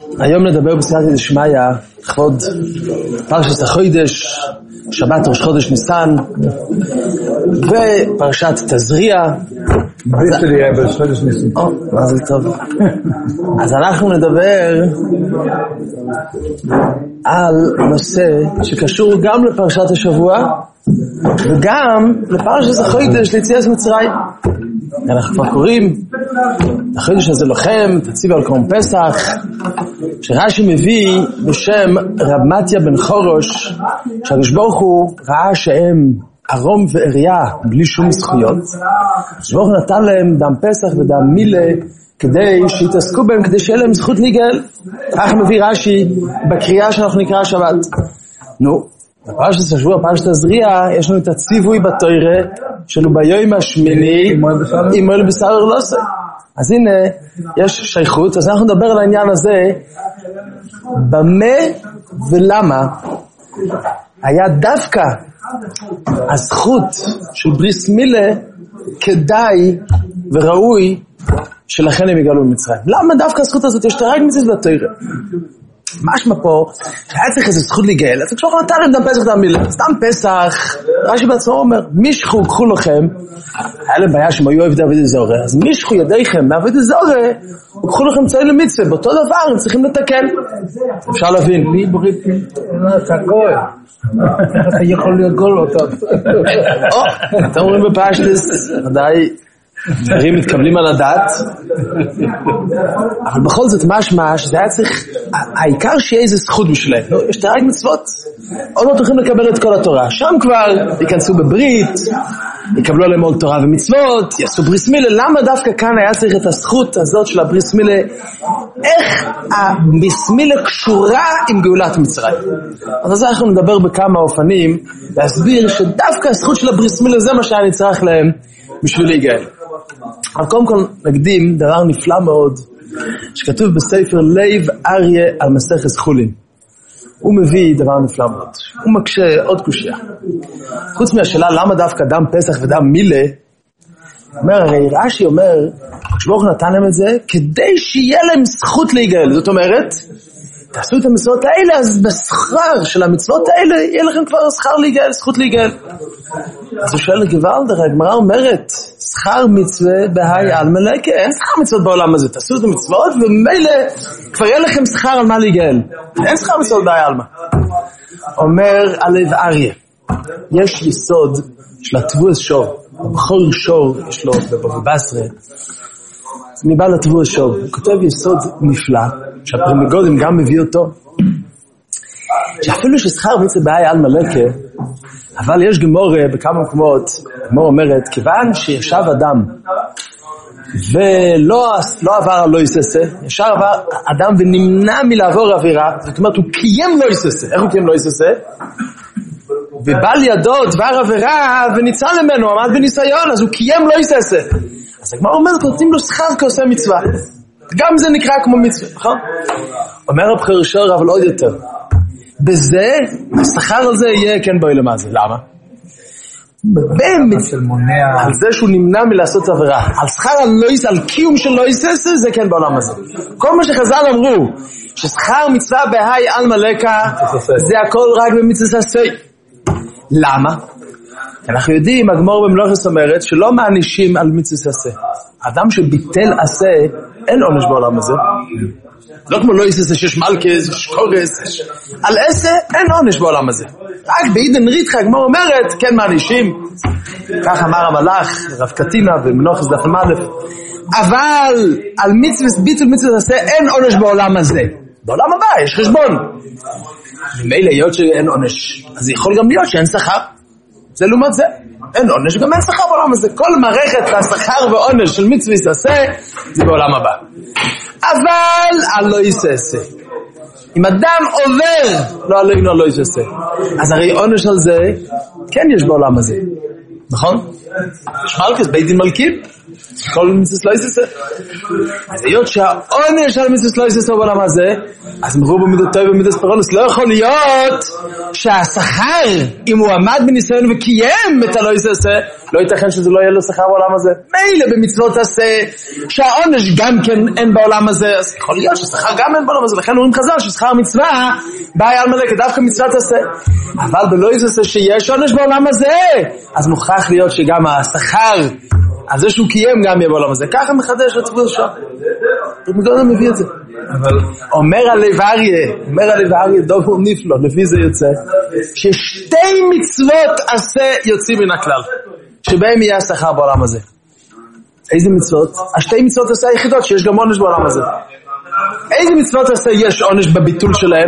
היום נדבר בסייעתא דשמיא, לכבוד פרשת החודש, שבת ראש חודש ניסן, ופרשת תזריע. ראש חודש ניסן. מה זה טוב. אז אנחנו נדבר על נושא שקשור גם לפרשת השבוע, וגם לפרשת החודש ליציאת מצרים. אנחנו כבר קוראים החודש הזה לוחם, תציב על קורם פסח, שרש"י מביא בשם רב מתיה בן חורוש, שהקדוש ברוך הוא ראה שהם ערום ועריה בלי שום זכויות. הקדוש ברוך הוא נתן להם דם פסח ודם מילה כדי שיתעסקו בהם, כדי שיהיה להם זכות להיגאל. כך מביא רש"י בקריאה שאנחנו נקרא השבת. בפרשת השבוע, פרשת תזריע, יש לנו את הציווי בתורה שלו ביום השמיני, אימול בשר ארלוסי. אז הנה, יש שייכות, אז אנחנו נדבר על העניין הזה, במה ולמה היה דווקא הזכות של בריס מילה כדאי וראוי שלכן הם יגאלו במצרים. למה דווקא הזכות הזאת? יש תרג מצוות בתורה. משמע פה, שהיה צריך איזה זכות להיגאל, אז כשאנחנו נתן להם דם פסח דם מילה, סתם פסח, רש"י בעצמו אומר, מישכו, קחו לכם, היה להם בעיה שהם היו עבדי זורע, אז מישכו ידיכם מעבדי זורע, וקחו לכם ציון למצווה, באותו דבר הם צריכים לתקן. אפשר להבין. מי ברית? אתה גוי. אתה יכול להיות גול אותו. אתם אומרים בפשטס, ודאי, דברים מתקבלים על הדעת, אבל בכל זאת משמע שזה היה צריך, העיקר שיהיה איזה זכות בשבילם. יש תרג מצוות, עוד לא תוכלים לקבל את כל התורה, שם כבר ייכנסו בברית, יקבלו עליהם עול תורה ומצוות, יעשו בריס מילה. למה דווקא כאן היה צריך את הזכות הזאת של הבריס מילה? איך הבריס מילה קשורה עם גאולת מצרים? אז אנחנו נדבר בכמה אופנים להסביר שדווקא הזכות של הבריס מילה זה מה שהיה נצטרך להם בשביל להיגאל. אבל קודם כל נקדים דבר נפלא מאוד שכתוב בספר לב אריה על מסכת חולין. הוא מביא דבר נפלא מאוד, הוא מקשה עוד קושיה. חוץ מהשאלה למה דווקא דם פסח ודם מילה, אומר הרי רש"י אומר כשברוך נתן להם את זה כדי שיהיה להם זכות להיגאל. זאת אומרת, תעשו את המצוות האלה, אז בשכר של המצוות האלה יהיה לכם כבר שכר להיגאל, זכות להיגאל. אז הוא שואל לגוואלד, הגמרא אומרת, שכר מצווה בהי על מלאקה, אין שכר מצוות בעולם הזה, תעשו את המצוות ומילא כבר יהיה לכם שכר על מה להיגאל. אין שכר מצוות בהי על מה. אומר הלב אריה, יש יסוד של התבוס שור, בכל שור יש לו בבבא בסרה, מבעל התבוס שור, הוא כותב יסוד נפלא, שהפרמיגודים גם מביא אותו, שאפילו ששכר מצווה בהי על מלאקה, אבל יש גמורה בכמה מקומות, גמורה אומרת, כיוון שישב אדם ולא עבר על לא יססה, ישר עבר אדם ונמנע מלעבור עבירה, זאת אומרת הוא קיים לא יססה. איך הוא קיים לא יססה? ובא לידו דבר עבירה וניצל ממנו, עמד בניסיון, אז הוא קיים לא יססה. אז הגמרא אומרת, נותנים לו שכר כעושה מצווה. גם זה נקרא כמו מצווה, נכון? אומר הבחור שור, אבל עוד יותר. בזה, השכר על זה יהיה כן בואי למעזה. למה? על זה שהוא נמנע מלעשות עבירה. על שכר על קיום של לא יססה, זה כן בעולם הזה. כל מה שחז"ל אמרו, ששכר מצווה בהי על מלאקה, זה הכל רק במצווה עשה. למה? אנחנו יודעים, הגמור במלוכס אומרת, שלא מענישים על מצווה עשה. אדם שביטל עשה, אין עונש בעולם הזה. לא כמו לא יססה שיש מלכס, יש קורס, על עשה אין עונש בעולם הזה. רק בעידן ריתחה, הגמור אומרת, כן מענישים. כך אמר המלאך, רב קטינה ומלוכס דף המלף. אבל על מצווה, ביטול מצווה עשה, אין עונש בעולם הזה. בעולם הבא יש חשבון. ממילא להיות שאין עונש, אז יכול גם להיות שאין שכר. זה לעומת זה. אין עונש, גם אין שכר בעולם הזה. כל מערכת השכר ועונש של מצווה עשה, זה בעולם הבא. אבל על לא יססה. אם אדם עובר, לא עלינו על לא יססה. אז הרי עונש על זה, כן יש בעולם הזה. נכון? יש מלכס, בית דין מלכים. כל מצוות לא יעשה. אז היות שהעונש על מצוות לא יעשה בעולם הזה, אז מרוב במידות טוב ובמידות פרונס, לא יכול להיות שהשכר, אם הוא עמד בניסיון וקיים את הלא יעשה, לא ייתכן שזה לא יהיה לו שכר בעולם הזה. מילא במצוות עשה, שהעונש גם כן אין בעולם הזה, אז יכול להיות ששכר גם אין בעולם הזה, לכן אומרים חז"ל ששכר מצווה, בעיה על מלאכת, דווקא מצוות עשה. אבל בלא יעשה שיש עונש בעולם הזה, אז מוכרח להיות שגם השכר, על זה שהוא קיים גם יהיה בעולם הזה. ככה מחדש עצבו השם. מגודל מביא את זה. אבל אומר הלב אריה, דובר נפלא, לפי זה יוצא, ששתי מצוות עשה יוצאים מן הכלל, שבהם יהיה השכר בעולם הזה. איזה מצוות? השתי מצוות עשה היחידות שיש גם עונש בעולם הזה. איזה מצוות עשה יש עונש בביטול שלהם?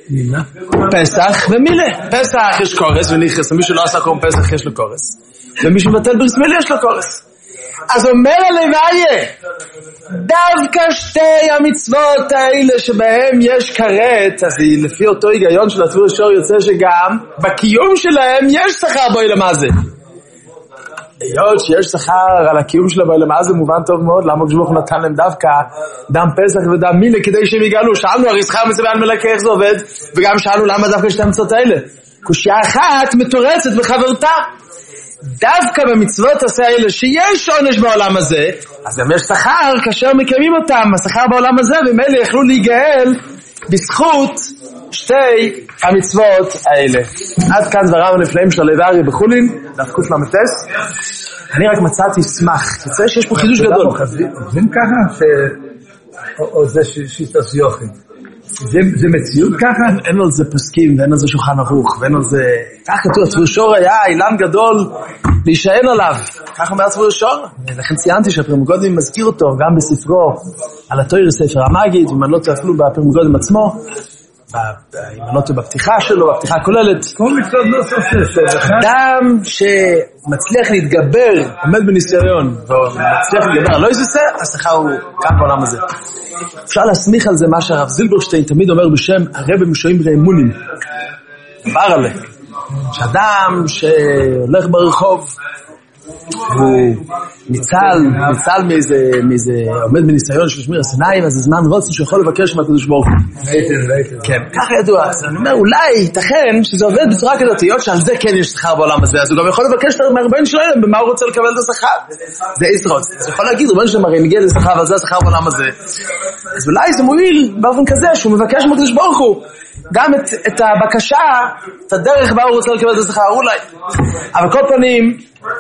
פסח ומילה. פסח יש קורס ונכרס, ומי שלא עשה קורם פסח יש לו קורס, ומי שבטל בריס מילה יש לו קורס. אז אומר הלב אריה, דווקא שתי המצוות האלה שבהם יש כרת, אז לפי אותו היגיון של הטבור השור יוצא שגם בקיום שלהם יש שכר בעולם הזה. היות שיש שכר על הקיום של בעולם הזה מובן טוב מאוד, למה כשבוך נתן להם דווקא דם פסח ודם מילה כדי שהם יגאלו. שאלנו הרי שכר מצווה על מלאכה איך זה עובד, וגם שאלנו למה דווקא שתי המצוות האלה. קושיה אחת מתורצת בחברתה. דווקא במצוות עשה האלה שיש עונש בעולם הזה, אז גם יש שכר כאשר מקיימים אותם, השכר בעולם הזה, ומאלה יכלו להיגאל בזכות שתי המצוות האלה. עד כאן דבריו הנפלאים של הלב אריה בחולין, דפקות למטס. אני רק מצאתי סמך, יוצא שיש פה חידוש גדול. עובדים ככה? או זה שיטס יוחד? זה מציאות ככה? אין על זה פסקים, ואין על זה שולחן ערוך, ואין על זה... כך כתוב, הטבור השור היה אילן גדול להישען עליו. כך אומר הטבור השור. לכן ציינתי שהפרמוגודים מזכיר אותו, גם בספרו על התורה ספר המגיד, אם אני לא טועה אפילו בפרמוגודים עצמו, אם אני לא טועה בפתיחה שלו, בפתיחה הכוללת. כל מצוות לא סופר. אדם שמצליח להתגבר, עומד בניסיון, ומצליח להתגבר, לא יעשה, השכר הוא כאן בעולם הזה. אפשר להסמיך על זה מה שהרב זילברשטיין תמיד אומר בשם הרבי משועים באמונים. דבר עליהם. שאדם שהולך ברחוב, הוא ניצל מאיזה עומד בניסיון של שמירת סיני, אז הזמן רוצן שיכול לבקש מהקדוש ברוך הוא. כן, ככה ידוע. אז אני אומר, אולי ייתכן שזה עובד בצורה כזאת, היות שעל זה כן יש שכר בעולם הזה, אז הוא גם יכול לבקש מהרבן שלהם במה הוא רוצה לקבל את השכר. זה ישרות. אז הוא יכול להגיד, רבן שלהם הרי מגיע לשכר, אבל זה השכר בעולם הזה. אז אולי זה מועיל באופן כזה, שהוא מבקש מהקדוש ברוך הוא גם את הבקשה, את הדרך בה הוא רוצה לקבל את השכר, אולי. אבל כל פנים,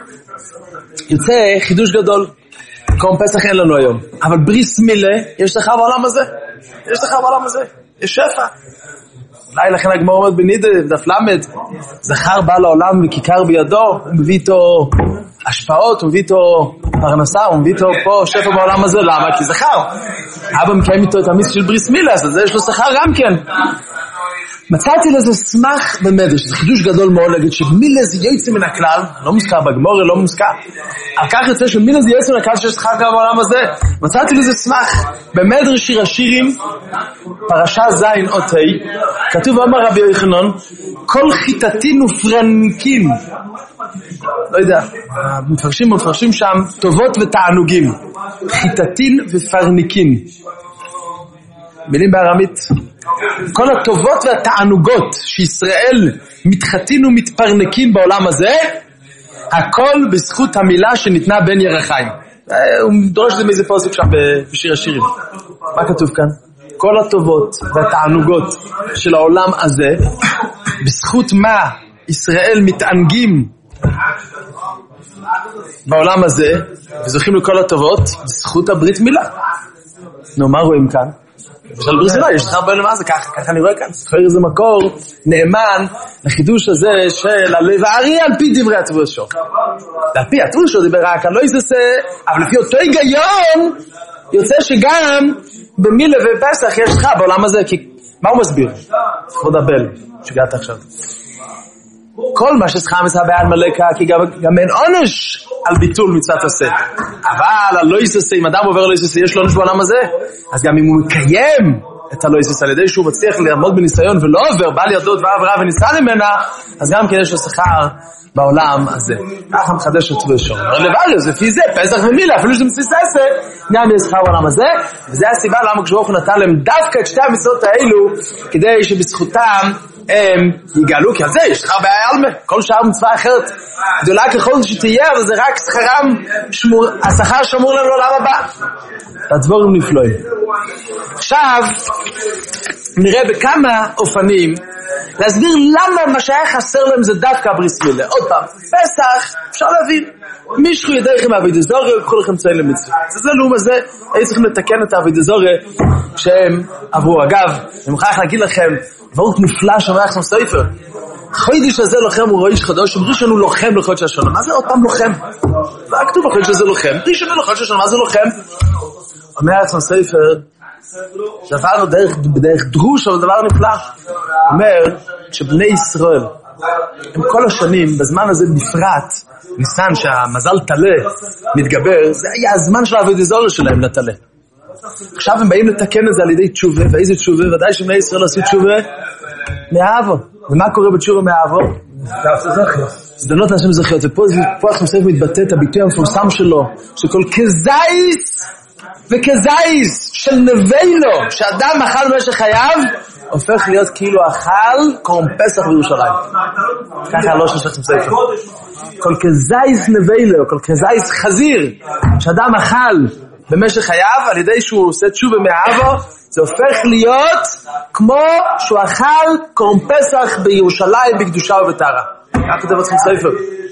יוצא חידוש גדול. קורם פסח אין לנו היום, אבל בריס מילה יש שכר בעולם הזה. יש שכר בעולם הזה, יש שפע. אולי לכן הגמרא אומרת בנידה, דף למד, זכר בא לעולם וכיכר בידו, הוא מביא איתו השפעות, הוא מביא איתו פרנסה, הוא מביא איתו פה שפע בעולם הזה. למה? כי זכר. אבא מקיים איתו את המיס של בריס מילה, אז זה יש לו שכר גם כן. מצאתי לזה סמך במדרש, זה חידוש גדול מאוד להגיד שמילה זה יוצא מן הכלל, לא מוזכר בגמרא, לא מוזכר. על כך יוצא שמילה זה יוצא מן הכלל שיש שכר גם בעולם הזה. מצאתי לזה סמך במדרש שיר השירים, פרשה זין אות ה', כתוב אמר רבי יוחנן, כל חיטתין ופרנקין. לא יודע, מפרשים שם טובות ותענוגים. חיטתין ופרנקין. מילים בארמית. כל הטובות והתענוגות שישראל מתחתין ומתפרנקים בעולם הזה, הכל בזכות המילה שניתנה בין ירחיים. הוא דורש את זה מאיזה פוסק שם בשיר השירים. מה כתוב כאן? כל הטובות והתענוגות של העולם הזה, בזכות מה ישראל מתענגים בעולם הזה, וזוכים לכל הטובות, בזכות הברית מילה. נו, מה רואים כאן? בשביל ברית מילה יש שכר בעולם הזה, ככה אני רואה כאן. זה מקור נאמן לחידוש הזה של הלב האריה על פי דברי הטבור השור. על פי הטבור השור דיבר רק על לא יעשה, אבל לפי אותו היגיון יוצא שגם במילה ופסח יש שכר בעולם הזה. כי מה הוא מסביר? כבוד הבל, שגעת עכשיו. כל מה ששכר מצווה בעל מלאכה, כי גם אין עונש על ביטול מצוות עשה. אבל על לא יעשה, אם אדם עובר לא יעשה, יש לו עונש בעולם הזה. אז גם אם הוא מקיים את הלויסיס, על ידי שהוא מצליח לעמוד בניסיון ולא עובר, בא לידו דבר עבירה וניסה ממנה, אז גם כן יש לו שכר בעולם הזה. ככה מחדש את תבושו. אומר לבעל, זה לפי זה, פסח ומילה, אפילו שזה מסיססה, גם יש שכר בעולם הזה, וזה הסיבה למה כשברוך הוא נתן להם דווקא את שתי המצוות האלו, כדי שבזכותם הם יגאלו, כי על זה יש שכר בעלמה, כל שאר מצווה אחרת, גדולה ככל שתהיה, אבל זה רק שכרם, השכר שמור להם לעולם הבא. הדברים נפלאים. עכשיו, נראה בכמה אופנים, להסביר למה מה שהיה חסר להם זה דווקא הבריס מילה. עוד פעם, פסח, אפשר להבין. מישהו ידעכם מהעבודה זרה, יקחו לכם ציין למצווה. זה לאום הזה, היו צריכים לתקן את העבודה זרה שהם עברו. אגב, אני מוכרח להגיד לכם, דברות נפלא שאומר לכם סופר. חודש הזה לוחם הוא ראש חדש, ראשון הוא לוחם לחודש השנה. מה זה עוד פעם לוחם? זה כתוב בחודש הזה לוחם. ראשון הוא לחודש השנה, מה זה לוחם? אומר לכם סופר, שעברנו בדרך דרוש, אבל דבר נפלא. אומר שבני ישראל, הם כל השנים, בזמן הזה בפרט, ניסן שהמזל תלה מתגבר, זה היה הזמן של העבודה זרה שלהם לתלה. עכשיו הם באים לתקן את זה על ידי תשובה, ואיזה תשובה? ודאי שבני ישראל עשו תשובה מאהבו. ומה קורה בתשובה מאהבו? זדנות להשם זכיות. ופה אנחנו סוף מתבטא את הביטוי המפורסם שלו, שכל כזייס וכזייס של נבינו, שאדם אכל במשך חייו, הופך להיות כאילו אכל קורם פסח בירושלים. ככה הלושן שלכם ספר. כל כזייס נבינו, כל כזייס חזיר, שאדם אכל במשך חייו, על ידי שהוא עושה תשובה מאהבו, זה הופך להיות כמו שהוא אכל קורם פסח בירושלים, בקדושה ובטהרה. כך כותב אתכם ספר.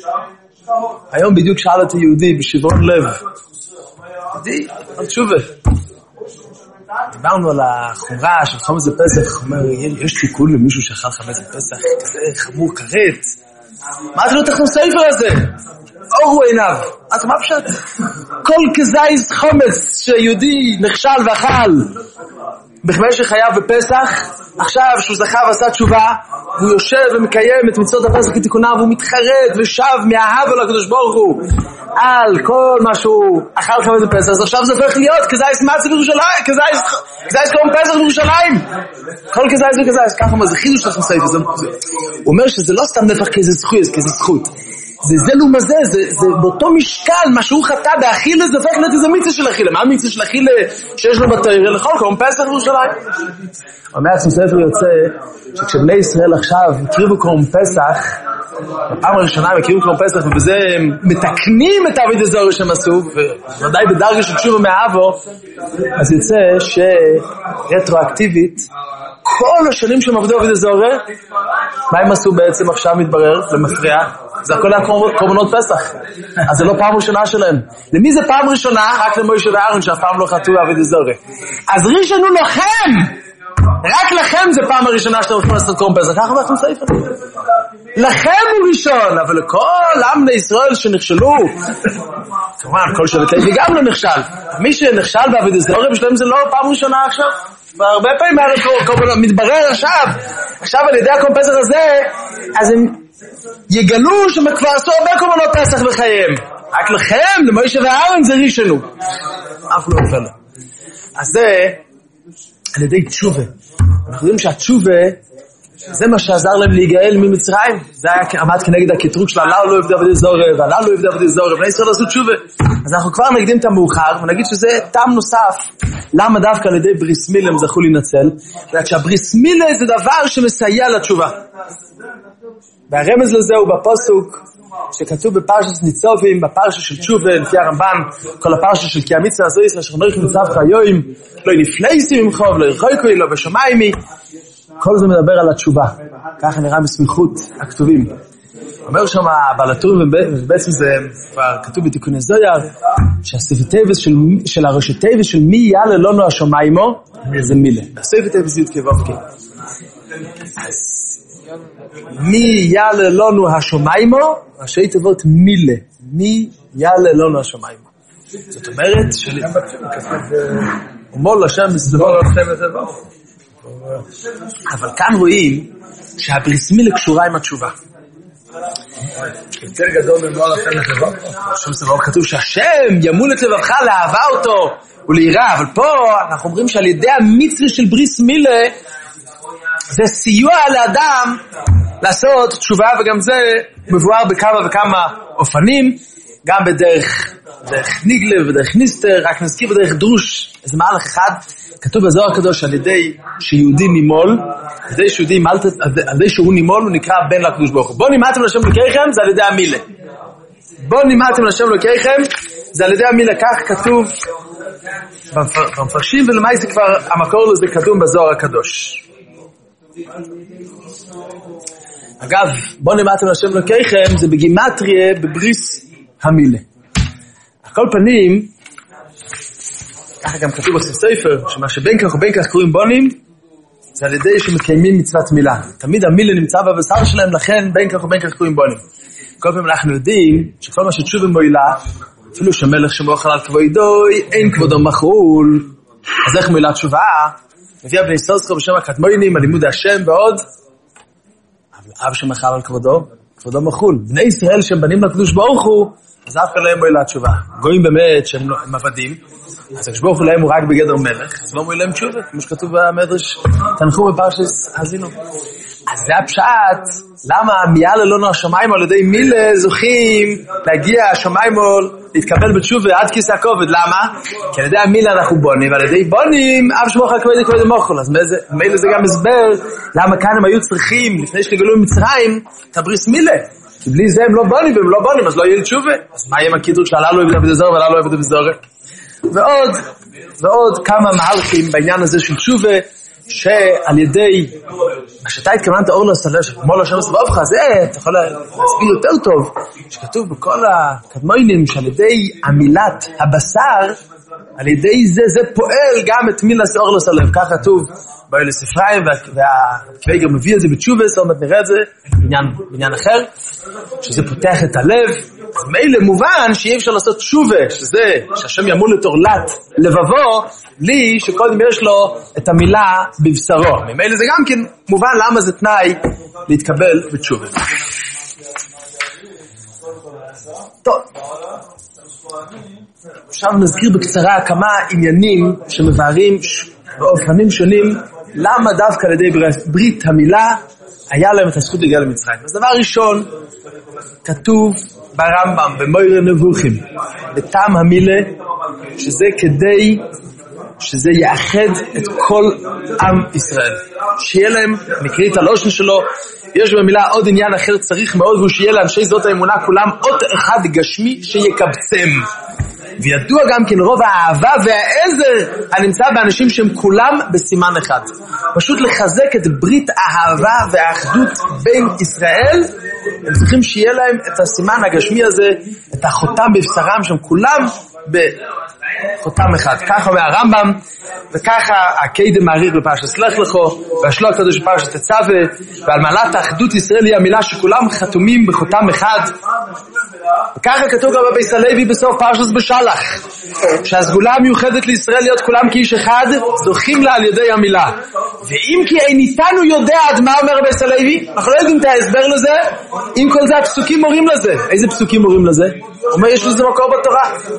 היום בדיוק שאל אותי יהודי בשברון לב, יהודי, על תשובה. דיברנו על החומרה של חמץ בפסח, אומר, יש תיקון למישהו שאכל חמץ בפסח, כזה חמור כרת. מה זה לא תכנו ספר הזה? אורו עיניו. אז מה פשוט? כל כזייס חומץ שיהודי נכשל ואכל במשך חייו בפסח, עכשיו שהוא זכה ועשה תשובה, והוא יושב ומקיים את מצוות הפסח כתיקונם, והוא מתחרט ושב מאהבו לקדוש ברוך הוא על כל מה שהוא אכל חמץ בפסח, אז עכשיו זה הופך להיות כזייס מצה בירושלים, כזייס קורם פסח בירושלים, כל כזייס וכזייס. ככה מה זה חידוש לכם סייף. הוא אומר שזה לא סתם נפח כאיזה זכות, זה לעומת זה באותו משקל, מה שהוא חטא באכילה, זה הופך להיות איזה מיצה של אכילה. מה המיצה של אכילה שיש לו בתאיר? לכל קורם פסח בירושלים. אומר עצמו ספר יוצא, שכשבני ישראל עכשיו הקריבו קורם פסח, בפעם הראשונה הם הקריבו קורם פסח, ובזה הם מתקנים את העבודה זרה שהם עשו, וודאי בדרגה של תשובה מאהבו, אז יוצא שרטרואקטיבית, כל השנים שהם עבדו עבודה זרה, מה הם עשו בעצם עכשיו מתברר, למפריע? זה הכל היה קורבנות פסח. אז זה לא פעם ראשונה שלהם. למי זה פעם ראשונה? רק למוישה ואהרון שאף פעם לא חטאו עבודה זרה. אז ראשון הוא לכם! רק לכם זה פעם הראשונה שאתם הולכים לעשות קורבן פסח. ככה אנחנו ספר. לכם הוא ראשון, אבל לכל עם בני ישראל שנכשלו, כמובן כל שבט לוי גם לא נכשל. מי שנכשל בעבודה זרה בשלהם זה לא פעם ראשונה עכשיו. והרבה פעמים מתברר עכשיו על ידי הקורבן פסח הזה, אז הם יגלו שהם כבר עשו הרבה קורבנות פסח בחייהם. רק לכם, למוישה ואהרון זה ראשון. אף לא נופל. אז זה על ידי תשובה. אנחנו יודעים שהתשובה זה מה שעזר להם להיגאל ממצרים. זה היה עמד כנגד הקטרוג של הלאו לא יבדה עבדי זורה והלאו לא יבדה עבדי זורה. בני ישראל עשו תשובה. אז אנחנו כבר נקדים את המאוחר ונגיד שזה טעם נוסף. למה דווקא על ידי בריס מילה הם זכו להינצל? שהבריס מילה זה דבר שמסייע לתשובה. והרמז לזה הוא בפסוק שכתוב בפרשת ניצבים, בפרשה של תשובה, לפי הרמב"ן, כל הפרשה של כי המצווה הזו ישראל שחנוך ניצבך היום, לא נפלייסי ממך ולא ירחיקוי, לא בשמיימי. כל זה מדבר על התשובה. ככה נראה בסמיכות הכתובים. אומר שם בעל הטורים, ובעצם זה כבר כתוב בתיקוני זוהר, שהספר טייבס של הראשי טייבס של מי יעלה לנו השמיימו, זה מילה. הספר טייבס י' כבבקי. אז מי יעלה לנו השמיימו, ראשי תיבות מילה. מי יעלה לנו השמיימו. זאת אומרת, ומול השם מסדבור לכם את זה בו. אבל כאן רואים שהבריס מילה קשורה עם התשובה. יותר גדול ממול הפן לחברות. שום סבב כתוב שהשם ימול את לבבך לאהבה אותו וליראה, אבל פה אנחנו אומרים שעל ידי המצווה של בריס מילה זה סיוע לאדם לעשות תשובה, וגם זה מבואר בכמה וכמה אופנים, גם בדרך ניגלה ודרך ניסטר. רק נזכיר בדרך דרוש איזה מהלך אחד. כתוב בזוהר הקדוש על ידי שיהודי נימול, על ידי שהוא נימול הוא נקרא בן לקדוש ברוך הוא. בוא נימדתם לשם אלוקיכם זה על ידי המילה. בוא נימדתם לשם אלוקיכם זה על ידי המילה. כך כתוב במפרשים, ולמעשה כבר המקור לזה כתוב בזוהר הקדוש. אגב, בוא נימדתם לשם אלוקיכם זה בגימטריה בבריס המילה. על כל פנים, ככה גם כתוב בספר, שמה שבין כך ובין כך קוראים בונים, זה על ידי שמקיימים מצוות מילה. תמיד המילה נמצא בבשר שלהם, לכן בין כך ובין כך קוראים בונים. כל פעם אנחנו יודעים שכל מה שתשובה מועילה, אפילו שמלך שמו חלל כבודוי, אין כבודו מחול. אז איך מועילה תשובה? מביאה בני סוסקו בשם הקדמונים, על לימוד השם ועוד. אבל אב שמחל על כבודו מחול. בני ישראל שהם בנים לקדוש ברוך הוא, אז אף כאן להם מועילה תשובה. גויים באמת שהם עבדים, אז הקדוש ברוך הוא להם הוא רק בגדר מלך, אז לא מועילה להם תשובה, כמו שכתוב במדרש תנחום בפרשת האזינו. אז זה הפשט, למה מיאלה לא השמיים על ידי מילה זוכים להגיע השמיים להתקבל בתשובה עד כיסא הכובד. למה? כי על ידי המילה אנחנו בונים, ועל ידי בונים אב שמוך כבד מוחל. אז מילה זה גם הסבר למה כאן הם היו צריכים לפני שנגלו ממצרים את הבריס מילה, כי בלי זה הם לא בונים, והם לא בונים אז לא יהיה תשובה. אז מה יהיה הקידור שעלה לו עבד הזור ועלה לו עבד הזור? ועוד כמה מהלכים בעניין הזה של תשובה, שעל ידי מה שאתה התכוונת אור לסלש כמו לא שם סבבך, זה אתה יכול להסביר יותר טוב שכתוב בכל הקדמונים שעל ידי המילת הבשר, על ידי זה פועל גם את מילת אור לסלב. כך כתוב באלס אפרים, והקוויגר מביא את זה בתשובה, זאת אומרת נראה את זה בעניין אחר, שזה פותח את הלב. אז מילא מובן שאי אפשר לעשות תשובה, שזה שהשם ימול את אורלת לבבו, לי שקודם יש לו את המילה בבשרו. ממילא זה גם כן מובן למה זה תנאי להתקבל בתשובה. טוב, עכשיו נזכיר בקצרה כמה עניינים שמבארים באופנים שונים למה דווקא על ידי ברית המילה היה להם את הזכות להגיע למצרים. אז דבר ראשון, כתוב ברמב"ם במוירה נבוכים בטעם המילה שזה כדי שזה יאחד את כל עם ישראל, שיהיה להם, נקריא את הלושן שלו, יש במילה עוד עניין אחר צריך מאוד, והוא שיהיה לאנשי זאת האמונה כולם אות אחד גשמי שיקבצם. וידוע גם כן רוב האהבה והעזר הנמצא באנשים שהם כולם בסימן אחד. פשוט לחזק את ברית האהבה והאחדות בין ישראל, הם צריכים שיהיה להם את הסימן הגשמי הזה, את החותם בבשרם שהם כולם בחותם אחד. ככה אומר הרמב"ם, וככה הקדם מעריך בפרשת סלח לכו, והשלוח הקדוש בפרשת תצווה, ועל מעלת האחדות ישראל היא המילה שכולם חתומים בחותם אחד. וככה כתוב גם בבית הלוי בסוף פרשת בשלח, שהסגולה המיוחדת לישראל להיות כולם כאיש אחד, זוכים לה על ידי המילה. ואם כי איניתנו יודע עד מה אומר בבית הלוי, אנחנו לא יודעים את ההסבר לזה, אם כל זה הפסוקים מורים לזה. איזה פסוקים מורים לזה? הוא אומר יש לזה מקור בתורה.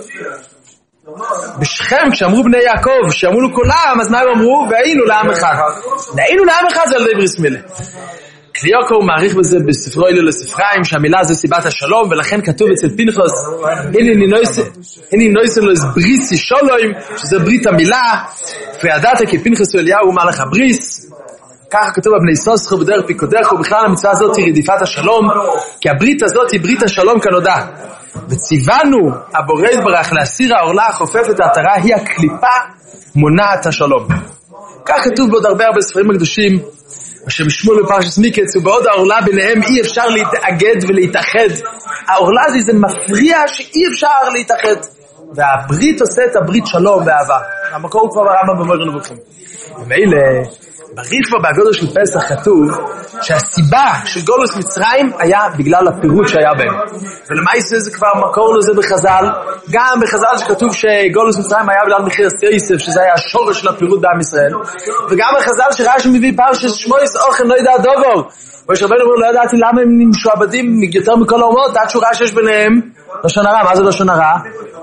בשכם כשאמרו בני יעקב שאמרו לו כולם, אז מה הם אמרו? והיינו לעם אחד. והיינו לעם אחד זה על ידי בריס מילה. קליוקו הוא מעריך בזה בספרו אלו לספריים שהמילה זה סיבת השלום, ולכן כתוב אצל פנחס הנה נויסן לו בריס ישולוים, שזה ברית המילה, וידעת כי פנחס ואליהו הוא מלך הבריס. ככה כתוב בבני סוסחו בדרך פיקודך, ובכלל המצווה הזאת היא רדיפת השלום, כי הברית הזאת היא ברית השלום כנודע. וציוונו הבורא יתברך להסיר העורלה החופפת העטרה היא הקליפה מונעת השלום. כך כתוב בעוד הרבה ספרים הקדושים, השם שמואל בפרשת מקץ, ובעוד העורלה ביניהם אי אפשר להתאגד ולהתאחד. העורלה זה מפריע שאי אפשר להתאחד, והברית עושה את הברית שלום ואהבה. המקור הוא כבר ברמב"ם במוירה נבוכים. ומילא בריטב"א בהגדה של פסח כתוב שהסיבה של גולוס מצרים היה בגלל הפירוד שהיה בהם. ולמעשה זה כבר מקור לזה בחז"ל, גם בחז"ל שכתוב שגולוס מצרים היה בגלל מחיר יוסף, שזה היה השורש של הפירוד בעם ישראל, וגם בחז"ל שרש"י מביא פרשת שמואס אוכן לא ידע דובר, ויש הרבה אומר לא ידעתי למה הם משועבדים יותר מכל האומות, עד שהוא ראה שיש ביניהם לשון הרע. מה זה לשון הרע?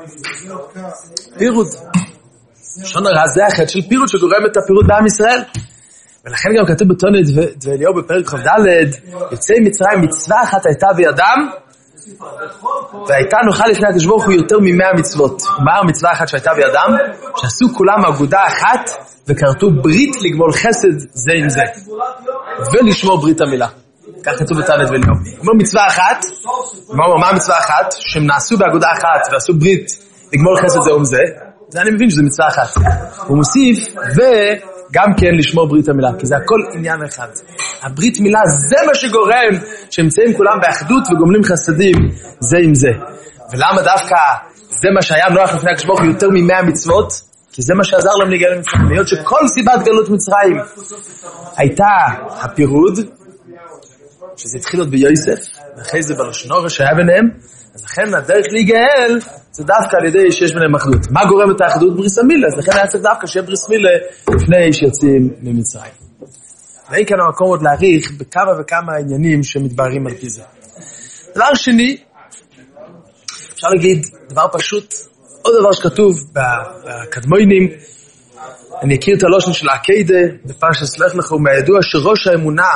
פירוד. לשון הרע זה החטא של פירוד שגורם את הפירוד בעם ישראל. ולכן גם כתוב בתונת ואליהו בפרק כ"ד, יוצאי מצרים מצווה אחת הייתה בידם, והייתה נוחה לפני הקדוש ברוך הוא יותר מ100 מצוות. מה המצווה אחת שהייתה בידם? שעשו כולם אגודה אחת וכרתו ברית לגמול חסד זה עם זה ולשמור ברית המילה. כך כתוב בתונת ואליהו. אומר מצווה אחת, מה המצווה אחת? שהם נעשו באגודה אחת ועשו ברית לגמול חסד זה עם זה. זה אני מבין שזה מצווה אחת. הוא מוסיף גם כן לשמור ברית המילה, כי זה הכל עניין אחד. הברית מילה זה מה שגורם שמצאים כולם באחדות וגומלים חסדים זה עם זה. ולמה דווקא זה מה שהיה נוח לפני הקדוש ברוך הוא יותר מ100 מצוות? כי זה מה שעזר להם להגיע למצרים. להיות שכל סיבת גלות מצרים הייתה הפירוד, שזה התחיל עוד ביוסף, ואחרי זה בלשון שהיה ביניהם, אז לכן הדרך להיגאל זה דווקא על ידי שיש ביניהם אחדות. מה גורם את האחדות? בריס המילה. אז לכן היה צריך דווקא שיהיה בריס מילה לפני שיוצאים ממצרים. ואין כאן המקום עוד להעריך בכמה וכמה עניינים שמתבררים על פי זה. דבר שני, אפשר להגיד דבר פשוט, עוד דבר שכתוב בקדמונים, אני אכיר את הלושן של העקדה, בפרשת לך לך, ומהידוע שראש האמונה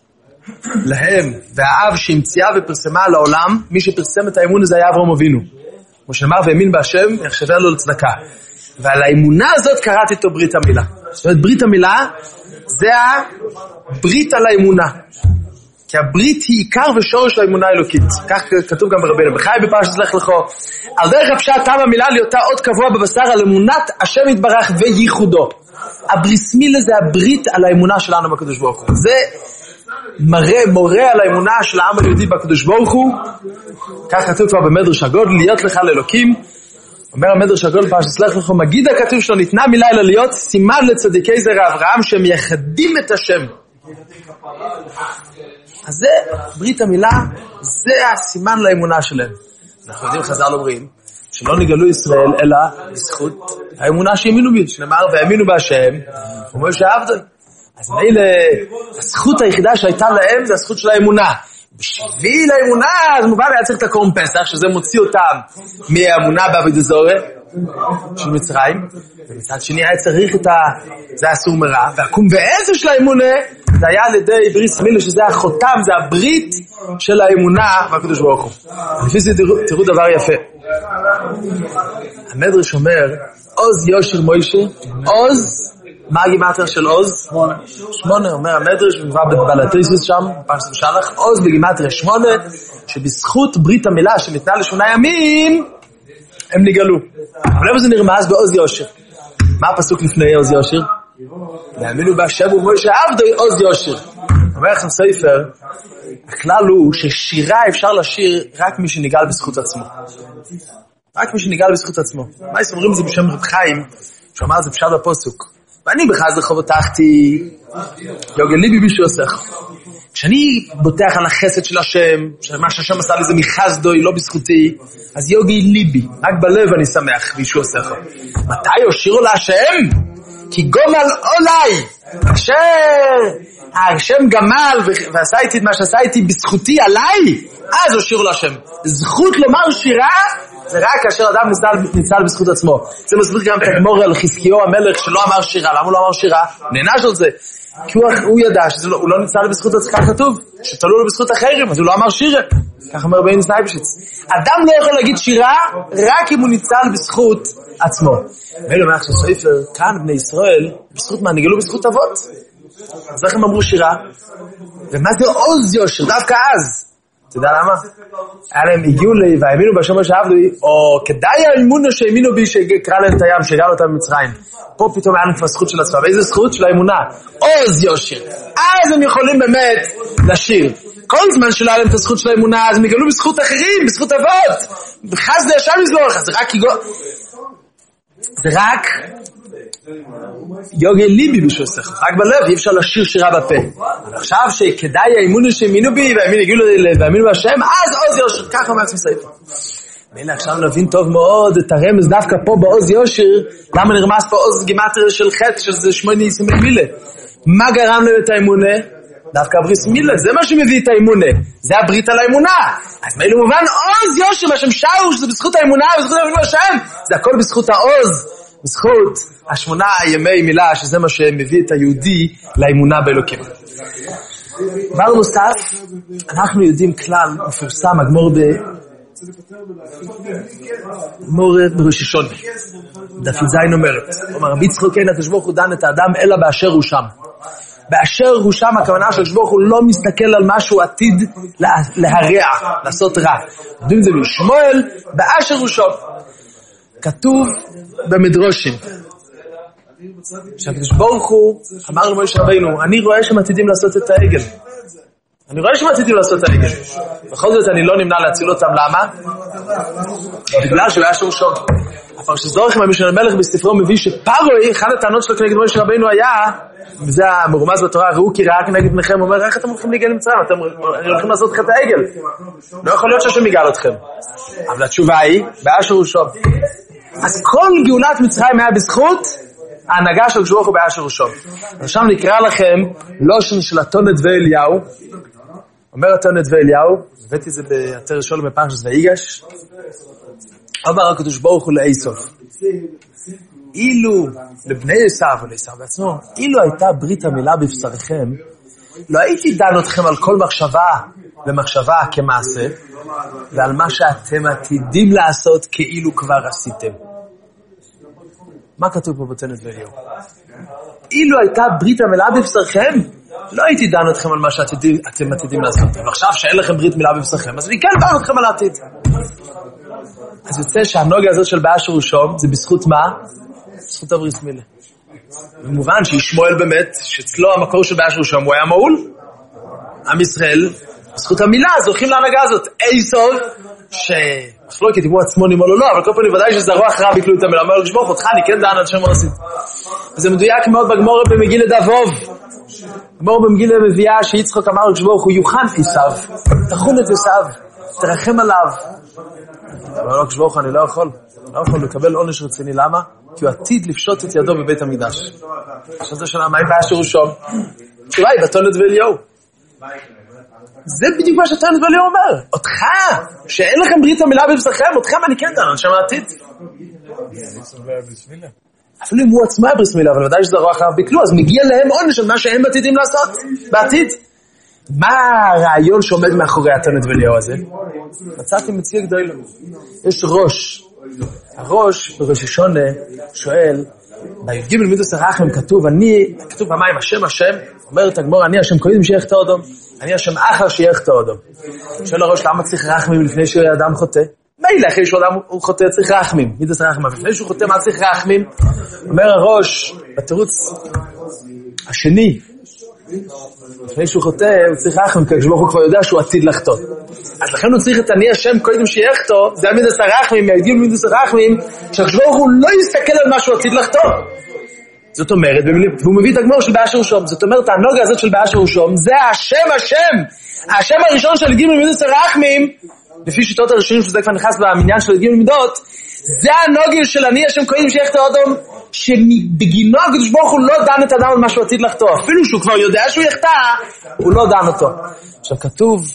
להם והאב שהמציאה ופרסמה על העולם, מי שפרסם את האמון הזה היה אברהם אבינו. כמו שנאמר, והאמין בהשם, יחשביה לו לצדקה. ועל האמונה הזאת קראתי איתו ברית המילה. זאת אומרת, ברית המילה זה הברית על האמונה. כי הברית היא עיקר ושורש לאמונה האלוקית. כך כתוב גם ברבינו. בחי בפרשת לך לך. על דרך הפשט טעם המילה להיותה עוד קבוע בבשר על אמונת השם יתברך וייחודו. הבריס מילה זה הברית על האמונה שלנו בקדוש ברוך הוא. זה מורה על האמונה של העם היהודי בקדוש ברוך הוא. כך כתוב כבר במדרש הגודל, להיות לך לאלוקים. אומר המדרש הגודל פרשת לך לך, מגיד הכתוב שלו, ניתנה מילה אלא להיות סימן לצדיקי זרע אברהם שמייחדים את השם. אז זה ברית המילה, זה הסימן לאמונה שלהם. אנחנו יודעים, חז"ל אומרים שלא נגלו ישראל אלא בזכות האמונה שהאמינו בי, שנאמר והאמינו בהשם ומשה עבדו. אז מילא, הזכות היחידה שהייתה להם זה הזכות של האמונה. בשביל האמונה, אז מובן היה צריך את הקורם פסח, שזה מוציא אותם מהאמונה בעבודה זרה של מצרים, ומצד שני היה צריך זה אסור מרע, והקום ועשר של האמונה, זה היה על ידי בריס מילה, שזה החותם, זה הברית של האמונה בקדוש ברוך הוא. לפי זה תראו דבר יפה. המדרש אומר, עוז יושר מוישה, עוז, מה הגימטריה של עוז? 8, אומר המדרש, מבוא בבלתריסוס שם, פרשת בשלח, עוז בגימטריה 8, שבזכות ברית המילה שניתנה ל8 ימים, הם נגלו. אבל איפה זה נרמז? בעוז יושר. מה הפסוק לפני עוז יושר? והאמינו בהשם ומשה עבדו עוז יושר. אומר לכם ספר, הכלל הוא ששירה אפשר לשיר רק מי שניגל בזכות עצמו. רק מי שניגל בזכות עצמו. מה אומרים זה בשם רב חיים, שאומר זה פשט בפוסוק. ואני בחז לחוב תחתי יוגל ליבי בישהו עושה. כשאני בוטח על החסד של השם, שמה שהשם עשה לי זה מחסדוי, לא בזכותי, אז יוגי ליבי, רק בלב אני שמח בישהו עושה. מתי יושירו להשם? כי גומל עולי, השם גמל ועשה איתי את מה שעשה איתי בזכותי עליי, אז יושירו להשם. זכות לומר שירה, זה רק כאשר אדם ניצל בזכות עצמו. זה מסביר גם את הגמור על חזקיהו המלך שלא אמר שירה. למה הוא לא אמר שירה? נענש על זה. כי הוא ידע שהוא לא ניצל בזכות עצמו. כך כתוב, שתלו לו בזכות אחרים, אז הוא לא אמר שירה. כך אומר בעין סנייפשיץ. אדם לא יכול להגיד שירה רק אם הוא ניצל בזכות עצמו. ואילו אומר עכשיו ספר, כאן בני ישראל, בזכות מה? נגלו בזכות אבות. אז איך הם אמרו שירה? ומה זה עוז יושר? דווקא אז. אתה יודע למה? הם הגיעו לי והאמינו בשם שעבדו, או כדאי האמונה שהאמינו בי שקרא להם את הים, שגל אותם במצרים. פה פתאום היה כבר זכות של עצמם. איזה זכות? של האמונה. עוז יושר. אז הם יכולים באמת לשיר. כל זמן שלא היה להם את הזכות של האמונה, אז הם יגלו בזכות אחרים, בזכות אבות. חסדי השם יזלוח. זה רק יוגי ליבי בשוסך, רק בלב, אי אפשר לשיר שירה בפה. עכשיו שכדאי האמון שהאמינו בי, והאמינו בהשם, אז עוז יושר, ככה אומר עצמי ספר. מילא עכשיו נבין טוב מאוד את הרמז דווקא פה בעוז יושר, למה נרמז פה עוז גימטריה של חטא, שזה 8 ניסים במילה. מה גרם להם את האמונה? דווקא בריס מילה, זה מה שמביא את האמונה. זה הברית על האמונה. אז מילא מובן עוז יושר, מה שם שאו, שזה בזכות האמונה, בזכות האמונה בשם. זה הכל בזכות העוז, בזכות 8 ימי מילה, שזה מה שמביא את היהודי לאמונה באלוקים. דבר נוסף, אנחנו יודעים כלל מפורסם, הגמור בראש השונה. דף זין אומרת, אומר רבי יצחק כן, הקדוש ברוך הוא דן את האדם אלא באשר הוא שם. באשר הוא שם, הכוונה של הקדוש ברוך הוא לא מסתכל על משהו עתיד להרע, לעשות רע. יודעים זה בשמואל, באשר הוא שם. כתוב במדרושים, שהקדוש ברוך הוא אמר למשה רבינו, אני רואה שהם עתידים לעשות את העגל. אני רואה שהם עתידים לעשות את העגל. בכל זאת אני לא נמנע להציל אותם, למה? בגלל שבאשר הוא שם. הפרשת זורך מהמשנה למלך בספרו מביא שפרוי, אחד הטענות שלו כנגד משה רבינו היה, וזה המרומז בתורה, ראו כי ראה כנגד פניכם, אומר, איך אתם הולכים להיגל למצרים? אתם הולכים לעשות את העגל. לא יכול להיות שהשם יגאל אתכם. אבל התשובה היא, באשר הוא שם. אז כל גאולת מצרים היה בזכות ההנהגה של הקדוש ברוך הוא באשר הוא שם. עכשיו נקרא לכם לושן של התונת ואליהו. אומר התונת ואליהו, הבאתי את זה ביתר ראשון בפרשת ויגש. אמר הקדוש ברוך הוא לעשו, אילו לבני עשיו או לעשיו בעצמו, אילו הייתה ברית המילה בבשרכם, לא הייתי דן אתכם על כל מחשבה ומחשבה כמעשה, ועל מה שאתם עתידים לעשות כאילו כבר עשיתם. מה כתוב פה בתונת ואליהו? אילו הייתה ברית המילה בבשרכם, לא הייתי דן אתכם על מה שאתם עתידים לעשות. אבל עכשיו שאין לכם ברית מילה בבשרכם, אז אני כן דן אתכם על העתיד. אז יוצא שהנוגה הזאת של באשר הוא שם, זה בזכות מה? בזכות הבריס מילה. במובן שישמואל באמת, שאצלו המקור של באשר הוא שם, הוא היה מעול. עם ישראל, בזכות המילה, זוכים להנהגה הזאת. עשו, שמחלוקת אם הוא עצמו נימול או לא, אבל כל פעם ודאי שזה רוח רע ביקלו את המילה. אומר לשמוך אותך, אני כן דן עד שם עשית. וזה מדויק מאוד בגמור במגילה דבוב. גמור במגילה מביאה שיצחק אמר לשמוך, הוא יוחן עשיו, תחון את עשיו, תרחם עליו. אבל לא כשבוך אני לא יכול לקבל עונש רציני, למה? כי הוא עתיד לפשוט את ידו בבית המקדש. עכשיו זה שלה, מה עם באשר הוא שם? תשובה היא בתונת ואליהו. זה בדיוק מה שתונת ואליהו אומר. אותך, שאין לכם ברית המילה בבשרכם, אותכם אני כן דן, על שם העתיד. אפילו אם הוא עצמה ברית מילה, אבל ודאי שזה רוח רב ביקלו, אז מגיע להם עונש על מה שהם עתידים לעשות בעתיד. מה הרעיון שעומד מאחורי התונת ואליהו הזה? מצאתי מציע גדול. יש ראש. הראש בראש השונה שואל, בי"ג מידות הרחמים כתוב במים השם, אומרת הגמור, אני השם קודם שיחטא אדם, אני השם אחר שיחטא אדם. שואל הראש, למה צריך רחמים לפני שאדם חוטא? מילא אחרי שאדם הוא חוטא צריך רחמים, מידות הרחמים. לפני שהוא חוטא מה צריך רחמים? אומר הראש, בתירוץ השני, לפני שהוא חוטא, הוא צריך רחמים, כי הקדוש ברוך הוא כבר יודע שהוא עתיד לחטוא. אז לכן הוא צריך את אני השם קודם שיחטוא, זה המידות הרחמים, מהגיעים מידות הרחמים, שהקדוש ברוך הוא לא יסתכל על מה שהוא עתיד לחטוא. זאת אומרת, והוא מביא את הגמור של באשר הוא שם, זאת אומרת, הנוגה הזאת של באשר הוא שם, זה השם הראשון של גימל מידות הרחמים, לפי שיטות הראשונים שזה כבר נכנס במניין של גימל מידות, זה הנוגה של אני השם קודם שיחטוא אדם, שבגינו הקדוש ברוך הוא לא דן את האדם על מה שהוא עתיד לחטוא, אפילו שהוא כבר יודע שהוא יחטא, הוא לא דן אותו. עכשיו כתוב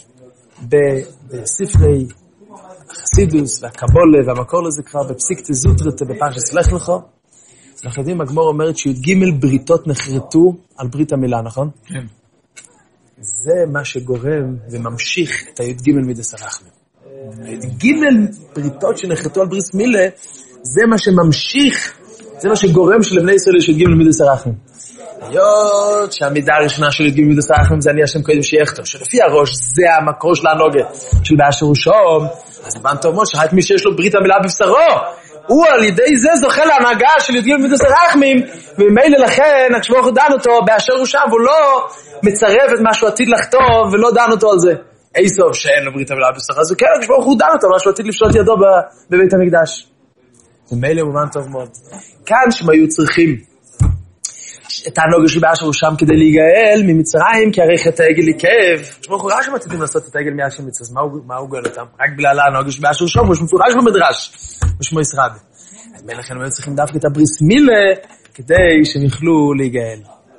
בספרי החסידוס והקבולה והמקור לזה כבר בפסיקתא זוטרתא בפרשת לך לך, אנחנו יודעים, הגמור אומרת שי"ג בריתות נחרטו על ברית המילה, נכון? כן. זה מה שגורם וממשיך את הי"ג מידות הרחמים. הי"ג בריתות שנחרטו על ברית מילה, זה מה שממשיך, זה מה שגורם שלבני ישראל יש י"ג מידות הרחמים. היות שהמידה הראשונה של י"ג מידות הרחמים זה אני השם קודם שיחטוא, שלפי הראש זה המקור של הנוגה של באשר הוא שם, אז הבנת טוב מאוד שרק מי שיש לו ברית המילה בבשרו, הוא על ידי זה זוכה להנהגה של י"ג מידות הרחמים, וממילא לכן הקדוש ברוך הוא דן אותו באשר הוא שם, והוא לא מצרף את מה שהוא עתיד לחטוא ולא דן אותו על זה. עשו שאין לו ברית המילה בבשרו, אז כן הקדוש ברוך הוא דן אותו על מה שהוא עתיד לפשוט ידו בבית המקדש. ממילא מובן טוב מאוד. כאן שהם היו צריכים את הנוגה שבאשר הוא שם כדי להיגאל ממצרים, כי הרי חטא העגל יקב. שמוך הוא ראה שמתידים לעשות את העגל מאשר מצרים, אז מה הוא גואל אותם? רק בגלל הנוגה שבאשר הוא שם, הוא מפורש במדרש, ושמו ישראל. אז מלכן הם היו צריכים דווקא את הבריס מילה, כדי שהם יוכלו להיגאל.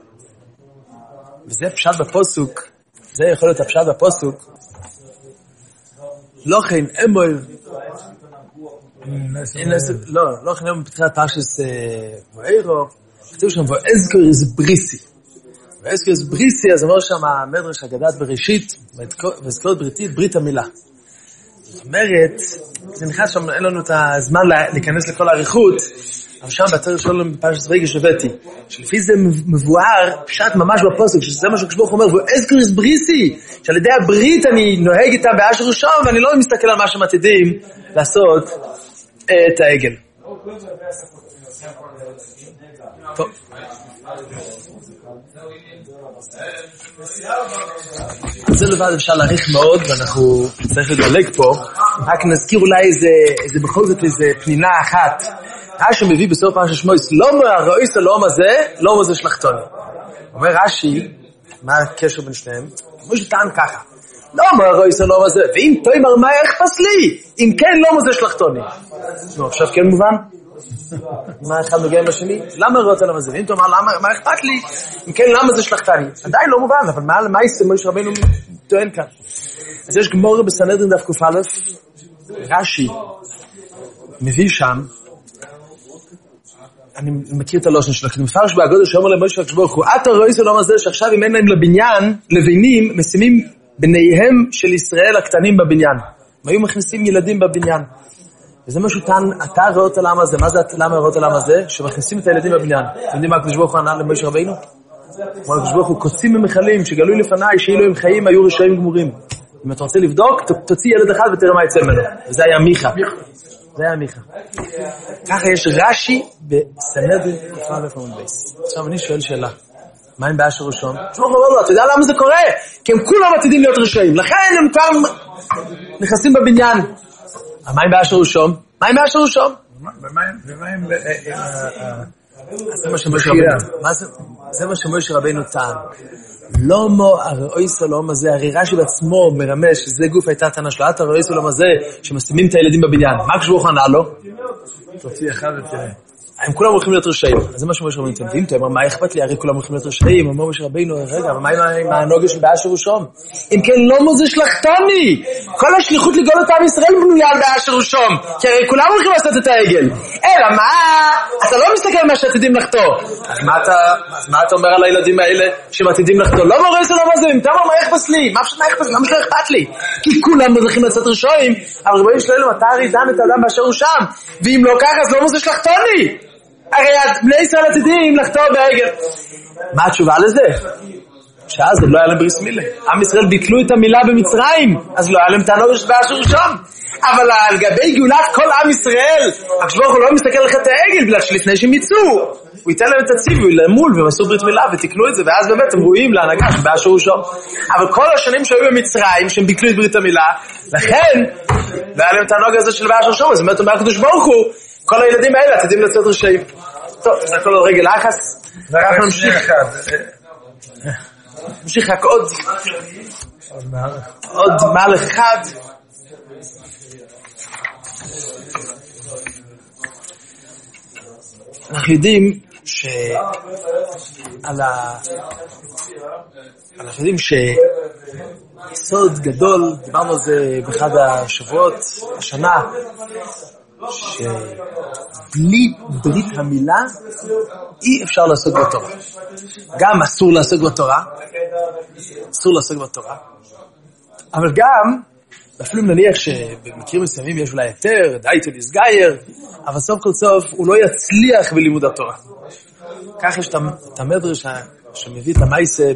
וזה פשט בפוסוק, זה יכול להיות הפשט בפוסוק, לא כן, אמור, לא כן, אמור בתחילת פרשס ואירו, כתוב שם, ואזכור איזה בריסי. ואזכור איזה בריסי, אז אומר שם המדרש הגדת בראשית, ואזכור בריתית, ברית המילה. זאת אומרת, זה נכנס שם, אין לנו את הזמן להיכנס לכל העריכות, אבל שם בתור שלום בפרשת ויגש הבאתי, שלפי זה מבואר פשט ממש בפוסק, שזה מה שהקדוש ברוך הוא אומר, ואזכור איזה בריסי, שעל ידי הברית אני נוהג איתה באשר ראשון, ואני לא מסתכל על מה שמתידים לעשות את העגל. טוב. זה לבד אפשר להעריך מאוד, ואנחנו צריך לדלג פה. רק נזכיר אולי איזה בכל זאת איזה פנינה אחת. רש"י מביא בסוף פרשת שמות, לא מהרואיס הלאום הזה, לא מזה שלחתוני. אומר רש"י, מה הקשר בין שניהם? כמו שטען ככה. לא מהרואיס הלאום הזה, ואם תאמר מה יחפש לי? אם כן, לא מזה שלחתוני. נו, עכשיו כן מובן? מה אחד נוגע עם השני? למה רואות עליו הזה? ואם אתה אומר, מה אכפת לי? אם כן, למה זה שלחתני? עדיין לא מובן, אבל מה מוישה רבינו טוען כאן? אז יש גמורה בסנהדרין דף ק"א, רש"י מביא שם, אני מכיר את הלושן שלו, כי מפרש בהגודל שאומר למוישה הקדוש ברוך הוא, אתה רואה סלום הזה שעכשיו אם אין להם לבניין, לבינים, משימים בניהם של ישראל הקטנים בבניין. הם היו מכניסים ילדים בבניין. וזה משהו טען, אתה רואה את העולם הזה, מה זה למה רואה את העולם הזה? שמכניסים את הילדים בבניין. אתם יודעים מה הקדוש ברוך הוא ענה למוישה רבינו? כמו הקדוש ברוך הוא, קוצים במחלים, שגלוי לפניי, שאילו הם חיים, היו רשעים גמורים. אם אתה רוצה לבדוק, תוציא ילד אחד ותראה מה יצא ממנו. וזה היה מיכה. זה היה מיכה. ככה יש רש"י בסנהדרין ק"א עמוד בייס. עכשיו אני שואל שאלה. מה עם באשר ראשון? תשמע, אתה יודע למה זה קורה? כי הם כולם עתידים להיות רשעים. לכן הם כבר נכנסים בבניין. מה עם באשר ראשון? מה עם באשר ראשון? זה מה שמוישה רבינו טען. לא מו הרואי סלום הזה, הרי רש"י בעצמו מרמש, שזה גוף הייתה טענה שלו, את הרואי סלום הזה, שמשימים את הילדים בבניין. מה הקדוש ברוך הוא ענה לו? תוציא אחד ותראה. הם כולם הולכים להיות רשעים. אז זה מה שמוישה רבינו טען. אתה אומר, מה אכפת לי? הרי כולם הולכים להיות רשעים. אומר מוישה רבינו, רגע, אבל מה עם הנוגה של באשר ראשון? אם כן, לא מוזה שלחתני. כל השליחות לגאול את עם ישראל בנויה על באשר ראשון. כי הרי כולם הולכים לעשות את העגל. אלא מה? אתה לא מסתכל על מה שעתידים לחתור. אז מה אתה אומר על הילדים האלה שמעתידים לחתור? לא מורה סלום הזה, אם אתה אומר, מה אכפת לי? מה שלא אכפת לי? כי כולם הולכים לעשות רשעים. אבל רבינו שלנו, אתה הרי דן את האדם באשר הוא שם. ואם לא ככה, אז לא מוזה שלחתני. הרי בני ישראל עתידים לחתור בעגל. מה התשובה לזה? שאז לא היה להם בריס מילה. עם ישראל ביטלו את המילה במצרים, אז לא היה להם טענות באשר שם. אבל על גבי גאולת כל עם ישראל, הקדוש ברוך הוא לא מסתכל לך את העגל, בגלל שלפני שהם יצאו, הוא ייתן להם את הציווי למול, והם עשו ברית מילה ותקלו את זה, ואז באמת הם ראויים להנהגה שבאשר שם. אבל כל השנים שהיו במצרים, שהם ביטלו את ברית המילה, לכן לא היה להם טענות הזה של באשר שם, אז באמת אומר הקדוש ברוך הוא, כל הילדים האלה עתידים לצאת רשעים. טוב, זה הכל על רגל לחץ. אנחנו נמשיך רק עוד מהלך אחד. אנחנו יודעים אנחנו יודעים שיסוד גדול, דיברנו על זה באחד השבועות, השנה, שבלי ברית המילה אי אפשר לעסוק בתורה. גם אסור לעסוק בתורה, אבל גם, אפילו נניח שבמקרים מסוימים יש אולי היתר, דייטו לסגייר, אבל סוף כל סוף הוא לא יצליח בלימוד התורה. כך יש את המדרש שמביא את המייסה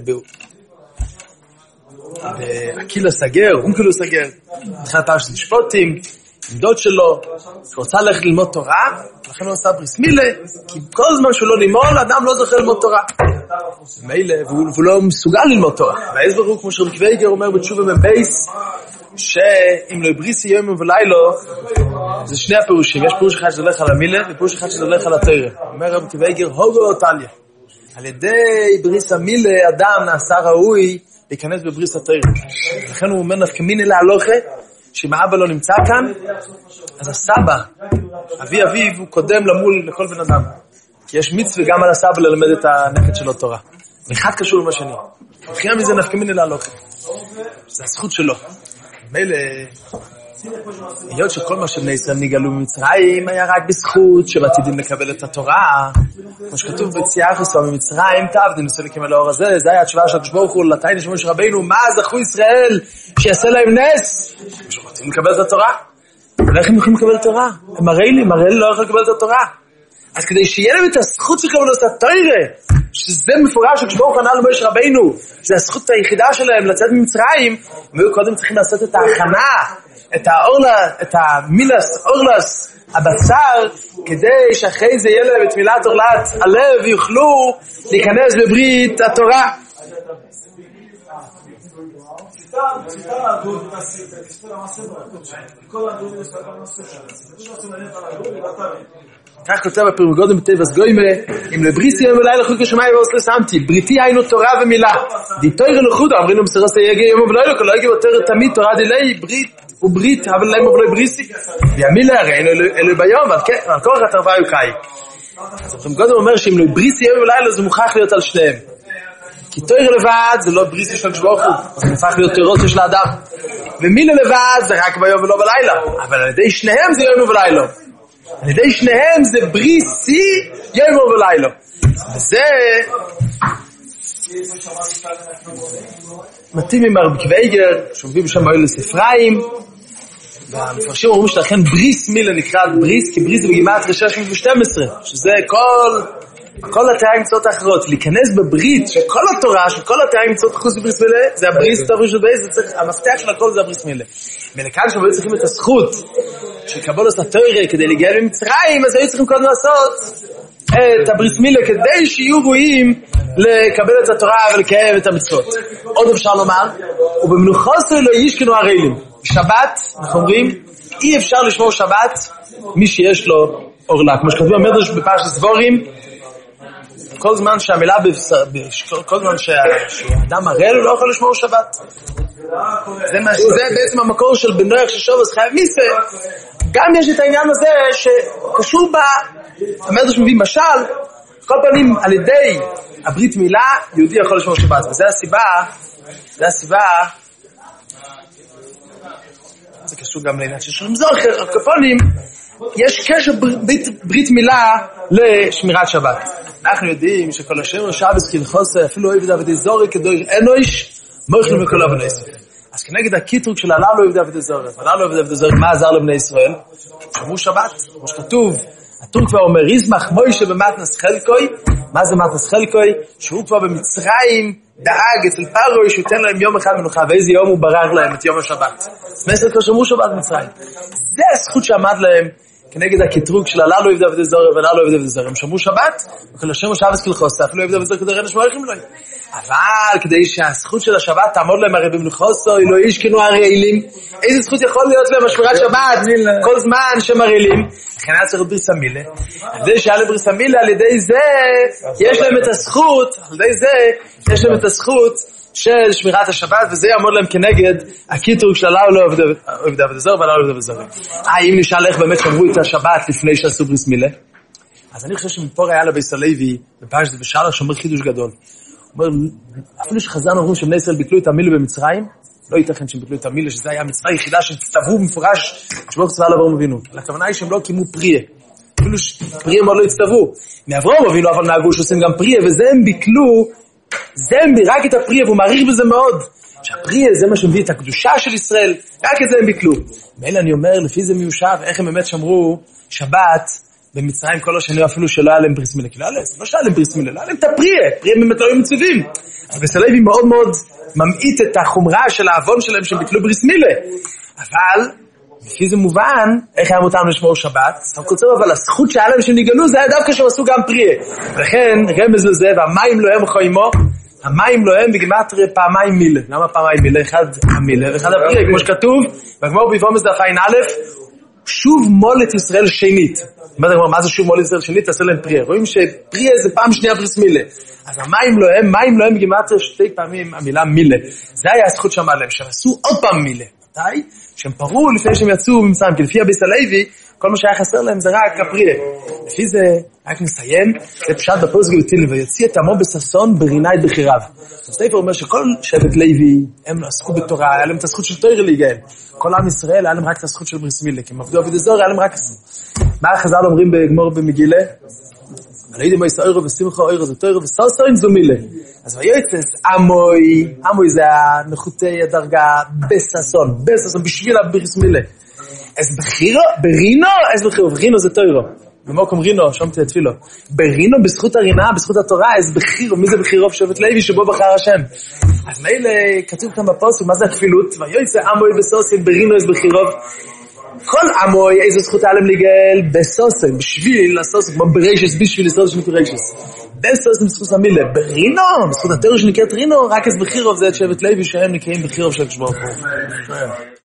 באקילה סגר, אונקלו סגר, בתחילת פרשת משפטים, עם דוד שלו, שרוצה ללכת ללמוד תורה, לכן הוא עשה בריס מילה, כי כל זמן שהוא לא לימוד, האדם לא זוכה ללמוד תורה. מילא, והוא לא מסוגל ללמוד תורה. וההסבר הוא, כמו שרבי קוויגר אומר בתשובה מבייס, שאם לא בריסי יום ולילו, זה שני הפירושים. יש פירוש אחד שזה הולך על המילה, ופירוש אחד שזה הולך על התורה. אומר רב טבייגר, הוגו אותליה. על ידי בריס המילה, אדם נעשה ראוי להיכנס בבריס התורה. לכן הוא אומר נפקא מינה להלוכה, שאם האבא לא נמצא כאן, אז הסבא, אבי אביו, הוא קודם למול לכל בן אדם. כי יש מצווה גם על הסבא ללמד את הנכד שלו תורה. ואחד קשור למה שני. מבחינה מזה נפקא מינה להלוכה. זה הזכות שלו. מילא, היות שכל מה שבני ישראל נגאלו ממצרים היה רק בזכות שבעתידים לקבל את התורה, כמו שכתוב ביציאת ישראל ממצרים, תעבדו נסלקים על האור הזה, זה היה התשובה של הקדוש ברוך הוא לתיין של משה רבינו, מה זכו ישראל שיעשה להם נס? שרוצים לקבל את התורה. אבל איך הם יכולים לקבל את התורה? הם מראה לי לא יכולים לקבל את התורה. אז כדי שיהיה להם את הזכות של קבלת התורה, שזה מפורש הקדוש ברוך הוא ענה למשה רבינו, שזה הזכות היחידה שלהם לצאת ממצרים, הם היו קודם צריכים לעשות את ההכנה, את המילס, אורלס, הבשר, כדי שאחרי זה יהיה להם את מילת אורלת הלב, ויוכלו להיכנס בברית התורה. כך כותב הפרמגודם בטבעס גוימה, אם לבריסי יום ולילה חוק השמיים ואוסלה שמתי, בריתי היינו תורה ומילה, די תוירה לחודה, אמרינו בסרסי יגי יום ולילה, כל היגי יותר תמיד תורה דילי, ברית וברית, אבל להם ובלי בריסי, והמילה הרי אלו ביום, ועל כל אחת הרווה יוקאי. אז הפרמגודם אומר שאם לבריסי יום ולילה זה מוכרח להיות על שניהם. כי תוירה לבד זה לא בריסי של שבוך הוא, זה מוכרח להיות תוירות שיש לאדם. ומילה לבד זה רק ביום ולא בלילה, אבל על ידי שניהם זה יום ולילה. על ידי שניהם זה בריסי יום ולילה. וזה מתאים עם הרב קוויגר, שומבים בשם אוהלס אפרים, והמפרשים אומרים שלכן בריס מילה נקרא בריס, כי בריס זה בגימטריה 612, שזה כל התאי המצאות האחרות. להיכנס בברית של כל התורה, של כל התאי המצאות חוץ מבריס מילה, זה הבריס תבריש ובייס, המפתח של הכל זה הבריס מילה. ולכאן שהיו צריכים את הזכות של קבלת התורה כדי להגיע למצרים, אז היו צריכים קודם לעשות את הבריס מילה כדי שיהיו ראויים לקבל את התורה ולקיים את המצוות. עוד אפשר לומר, ובמנוחוסו לא ישכנו הרעילים. שבת, אנחנו אומרים, אי אפשר לשמור שבת מי שיש לו אורלה. כמו שכתוב המדרש בפרשת דבורים, כל זמן שהמילה כל זמן שהאדם ערל הוא לא יכול לשמור שבת. זה בעצם המקור של בנויח ששובס חייב מיסה. גם יש את העניין הזה שקשור המדרש מביא משל, כל פנים על ידי הברית מילה יהודי יכול לשמור שבת. וזה הסיבה זה קשור גם לעניין של שרים זוכר. על כל פנים יש קשר ברית מילה לשמירת שבת. אנחנו יודעים שכל השם שבס כלחוס אפילו אוהב דוד זורי כדוי אנוש מוכלים מכל בני ישראל. אז כנגד הקיטרוג של הללו אוהב דוד זורי, הללו אוהב דוד זורי, מה עזר לבני ישראל? שמרו שבת, כמו שכתוב, הטור כבר אומר, יזמח מוישה במתנס חלקוי. מה זה מתנס חלקוי? שהוא כבר במצרים דאג אצל פרעה שהוא ייתן להם יום אחד מנוחה, ואיזה יום הוא ברר להם את יום השבת. מסר כבר שמרו שבת במצרים. זה הזכות שעמד להם כנגד הקטרוג של הללו אוהב דוד זורי והללו אוהב דוד זורי. הם שמרו שבת, וכל השם שבס כלחוס, אפילו אוהב דוד זורי כדי רנש מוערכים לו. אבל כדי שהזכות של השבת תעמוד להם הרי במנוחוסו, לא ישכנו הרעילים. איזה זכות יכול להיות להם השמירת שבת כל זמן שהם הרעילים? לכן היה צריך בריס המילה. על ידי שהיה לבריס המילה, על ידי זה יש להם את הזכות, על ידי זה יש להם את הזכות של שמירת השבת, וזה יעמוד להם כנגד הקיטרוג של הללו אוהב דוד זורי והללו אוהב דוד זורי. אם נשאל איך באמת שמרו את השבת לפני שעשו בריס מילה, אז אני חושב שמפה היה לבית הלוי בפרשת בשלח שאומר חידוש גדול. אומר, אפילו שחז"ל אומרים שבני ישראל ביטלו את המילה במצרים, לא ייתכן שהם ביטלו את המילה, שזה היה המצווה היחידה שהצטוו במפורש שבו צבא לאברהם אבינו. הכוונה היא שהם לא קימו פריה. אפילו שפריה מאוד לא הצטוו. מאברהם אבינו אבל נהגו שעושים גם פריה, וזה הם ביטלו, זה הם רק את הפריה, והוא מעריך בזה מאוד. שהפריה זה מה שמביא את הקדושה של ישראל, רק את זה הם ביטלו. ואלה אני אומר, לפי זה מיושב, איך הם באמת שמרו שבת במצרים כל השנים, אפילו שלא היה להם בריס מילה. כי לא שהיה להם בריס מילה, לא היה להם את הפריה. פריה באמת לא היו מצווים. אבל בסלוי מאוד מאוד ממעיט את החומרה של העוון שלהם שהם ביטלו בריס מילה. אבל לפי זה מובן, איך היה מותם לשמור שבת? אבל הזכות שהיה להם שהם נגלו, זה היה דווקא שהם עשו גם פריה. לכן, רמז לזה, והמים לא הם חיימו, המים לא הם בגימטריה פעמיים מילה. למה פעמיים מילה? אחד המילה ואחד הפריאה, כמו שכתוב, והגמור ביבומס דף עין א', שוב מולת ישראל שנית. מה זה שוב מולת ישראל שנית? תעשה להם פריאה. רואים שפריאה זה פעם שנייה בריס מילה. אז המים לא הם בגימטריה שתי פעמים המילה מילה. זה היה הזכות שם עליהם, שהם עשו עוד פעם מילה. מתי? שהם פרו לפני שהם יצאו ממצרים, כי לפי אביס הלוי, כל מה שהיה חסר להם זה רק הפריאה. לפי זה, רק נסיים, זה פשט בפוסק גאותילי, ויוציא את עמו בששון ברינה את בחיריו. הספר אומר שכל שבט לוי, הם עסקו בתורה, היה להם את הזכות של תורה להיגאל. כל עם ישראל היה להם רק את הזכות של בריס מילה, כי הם עבדו עבודת זרה, היה להם רק... מה החז"ל אומרים בגמור במגילה? על הידים הישראל אוירו ושמחה אוירו זה תוירו וסוסוין זו מילה. אז ויועצס עמוי זה הנחותי הדרגה בססון בשביל הבריס מילה. אז ברינו, ברינו זה תוירו. במוקם רינו, שומתי התפילו. ברינו בזכות הרינה, בזכות התורה, אז בחירו, מי זה בחירוב שבט לוי שבו בחר השם? אז מילא כתוב כאן בפוסק, מה זה הכפילות? ויועצס עמוי בסוסוין ברינו אז בחירוב. כל עמוי, איזו זכות עלם לגל בסוסן, בשביל הסוסן, כמו ברשס, בשביל הסוסן שנקרא רשס. בסוסן בזכות המילה, ברינו, בזכות התיאור שנקראת רינו, רק אז בחירוב זה את שבט לוי שהם נקראים בחירוב של כשבור.